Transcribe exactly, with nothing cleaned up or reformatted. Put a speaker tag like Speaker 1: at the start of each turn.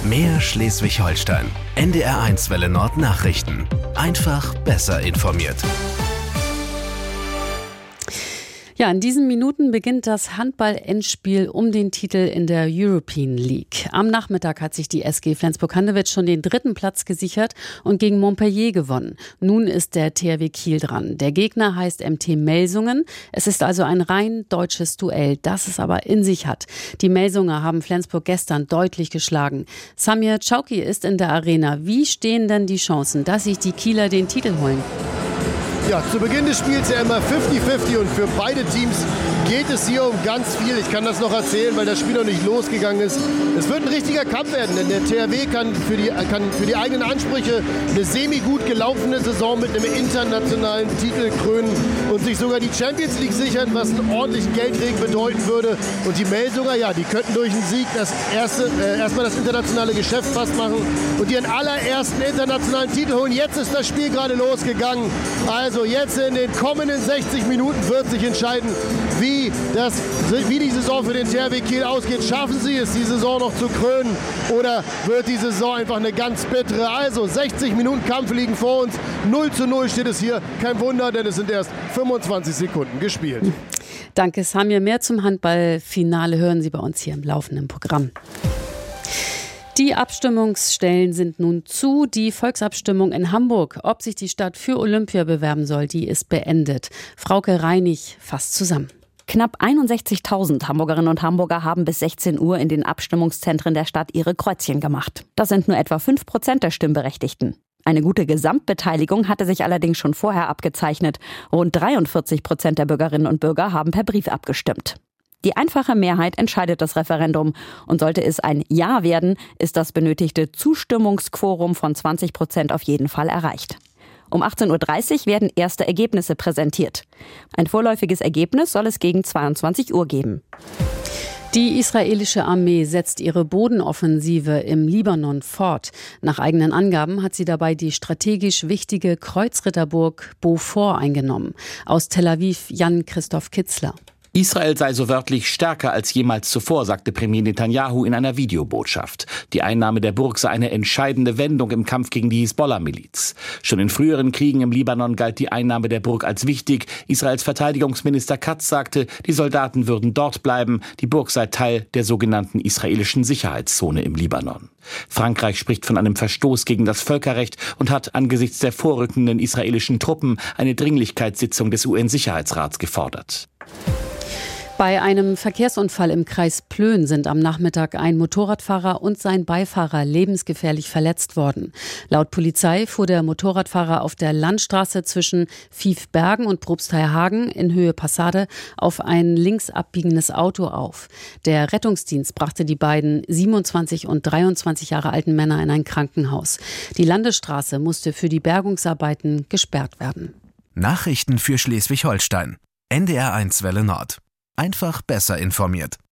Speaker 1: Mehr Schleswig-Holstein. N D R eins Welle Nord Nachrichten. Einfach besser informiert.
Speaker 2: Ja, in diesen Minuten beginnt das Handball-Endspiel um den Titel in der European League. Am Nachmittag hat sich die S G Flensburg-Handewitt schon den dritten Platz gesichert und gegen Montpellier gewonnen. Nun ist der T H W Kiel dran. Der Gegner heißt M T Melsungen. Es ist also ein rein deutsches Duell, das es aber in sich hat. Die Melsunger haben Flensburg gestern deutlich geschlagen. Samir Chauki ist in der Arena. Wie stehen denn die Chancen, dass sich die Kieler den Titel holen?
Speaker 3: Ja, zu Beginn des Spiels ja immer fünfzig fünfzig und für beide Teams geht es hier um ganz viel. Ich kann das noch erzählen, weil das Spiel noch nicht losgegangen ist. Es wird ein richtiger Kampf werden, denn der T H W kann für die, kann für die eigenen Ansprüche eine semi-gut gelaufene Saison mit einem internationalen Titel krönen und sich sogar die Champions League sichern, was einen ordentlichen Geldregen bedeuten würde. Und die Melsunger, ja, die könnten durch einen Sieg das erste, äh, erstmal das internationale Geschäft fast machen und ihren allerersten internationalen Titel holen. Jetzt ist das Spiel gerade losgegangen. Also jetzt in den kommenden sechzig Minuten wird sich entscheiden, wie, das, wie die Saison für den T H W Kiel ausgeht. Schaffen sie es, die Saison noch zu krönen, oder wird die Saison einfach eine ganz bittere? Also sechzig Minuten Kampf liegen vor uns. null zu null steht es hier. Kein Wunder, denn es sind erst fünfundzwanzig Sekunden gespielt.
Speaker 2: Danke, Samir. Mehr zum Handballfinale hören Sie bei uns hier im laufenden Programm. Die Abstimmungsstellen sind nun zu. Die Volksabstimmung in Hamburg, ob sich die Stadt für Olympia bewerben soll, die ist beendet. Frauke Reinig fasst zusammen.
Speaker 4: Knapp einundsechzigtausend Hamburgerinnen und Hamburger haben bis sechzehn Uhr in den Abstimmungszentren der Stadt ihre Kreuzchen gemacht. Das sind nur etwa fünf Prozent der Stimmberechtigten. Eine gute Gesamtbeteiligung hatte sich allerdings schon vorher abgezeichnet. Rund dreiundvierzig Prozent der Bürgerinnen und Bürger haben per Brief abgestimmt. Die einfache Mehrheit entscheidet das Referendum. Und sollte es ein Ja werden, ist das benötigte Zustimmungsquorum von zwanzig Prozent auf jeden Fall erreicht. Um achtzehn Uhr dreißig werden erste Ergebnisse präsentiert. Ein vorläufiges Ergebnis soll es gegen zweiundzwanzig Uhr geben.
Speaker 2: Die israelische Armee setzt ihre Bodenoffensive im Libanon fort. Nach eigenen Angaben hat sie dabei die strategisch wichtige Kreuzritterburg Beaufort eingenommen. Aus Tel Aviv Jan-Christoph Kitzler.
Speaker 5: Israel sei so wörtlich stärker als jemals zuvor, sagte Premier Netanyahu in einer Videobotschaft. Die Einnahme der Burg sei eine entscheidende Wendung im Kampf gegen die Hisbollah-Miliz. Schon in früheren Kriegen im Libanon galt die Einnahme der Burg als wichtig. Israels Verteidigungsminister Katz sagte, die Soldaten würden dort bleiben. Die Burg sei Teil der sogenannten israelischen Sicherheitszone im Libanon. Frankreich spricht von einem Verstoß gegen das Völkerrecht und hat angesichts der vorrückenden israelischen Truppen eine Dringlichkeitssitzung des U N-Sicherheitsrats gefordert.
Speaker 2: Bei einem Verkehrsunfall im Kreis Plön sind am Nachmittag ein Motorradfahrer und sein Beifahrer lebensgefährlich verletzt worden. Laut Polizei fuhr der Motorradfahrer auf der Landstraße zwischen Viefbergen und Probstheierhagen in Höhe Passade auf ein links abbiegendes Auto auf. Der Rettungsdienst brachte die beiden siebenundzwanzig und dreiundzwanzig Jahre alten Männer in ein Krankenhaus. Die Landesstraße musste für die Bergungsarbeiten gesperrt werden.
Speaker 1: Nachrichten für Schleswig-Holstein. N D R eins Welle Nord. Einfach besser informiert.